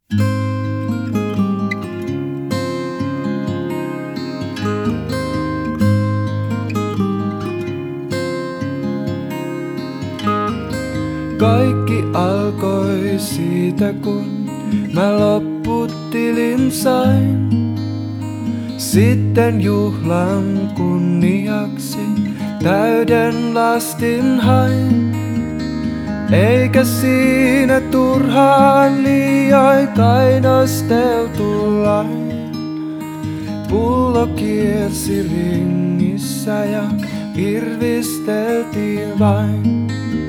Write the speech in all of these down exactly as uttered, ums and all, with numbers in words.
Kaikki alkoi siitä, kun mä lopputilin sain. Sitten juhlan kunniaksi täyden lastin hain. Eikä siinä turhaan liiai kainosteltu lain. Pullo kiersi ringissä ja irvisteltiin vain.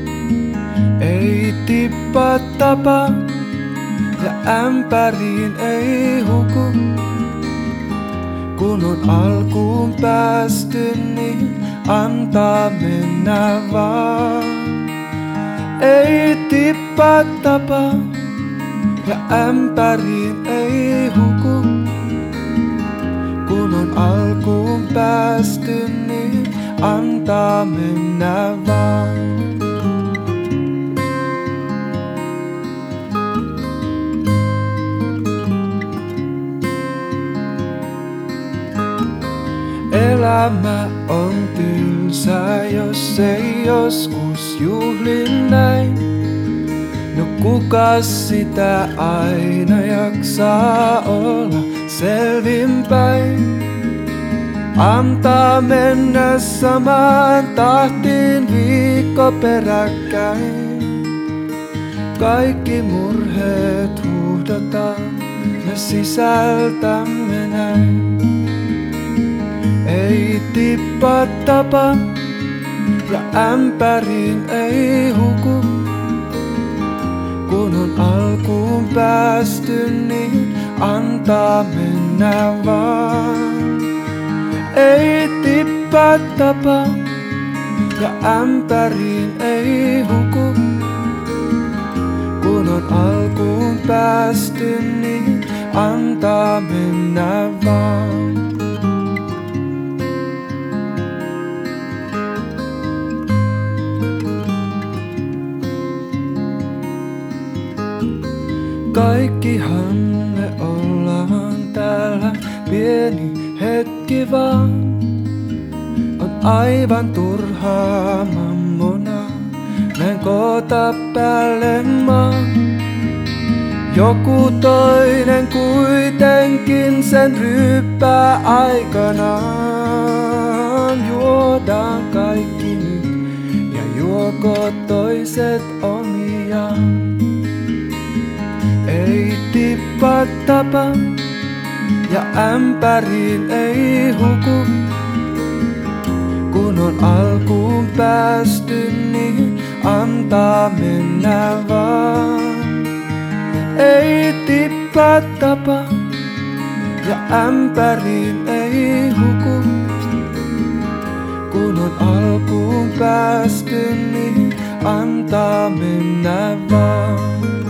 Ei tippa tapa ja ämpäriin ei huku. Kun on alkuun päästy, niin antaa mennä vaan. Ei tippa tapa ja ämpäriin ei huku. Kun on alkuun päästy, niin antaa mennä vaan. Elämä on tylsää, jos ei joskus juhlin näin. No kuka sitä aina jaksaa olla selvinpäin? Antaa mennä samaan tahtiin viikko peräkkäin. Kaikki murheet huuhdotaan me sisältämme näin. Ei tippa tapa ja ämpäriin ei huku. Kun on alkuun päästy, niin antaa mennä vaan. Ei tippa tapa ja ämpäriin ei huku. Kun on alkuun päästy, niin antaa mennä vaan. Kaikkihan me ollaan täällä, pieni hetki vaan. On aivan turhaa mammona näin koota päälle maan. Joku toinen kuitenkin sen ryyppää aikanaan. Juodaan kaikki nyt ja juoko toiset omiaan. Ei tippa tapa ja ämpäriin ei huku. Kun on alkuun päästy, niin antaa mennä vaan. Ei tippa tapa ja ämpäriin ei huku. Kun on alkuun päästy, niin antaa mennä vaan.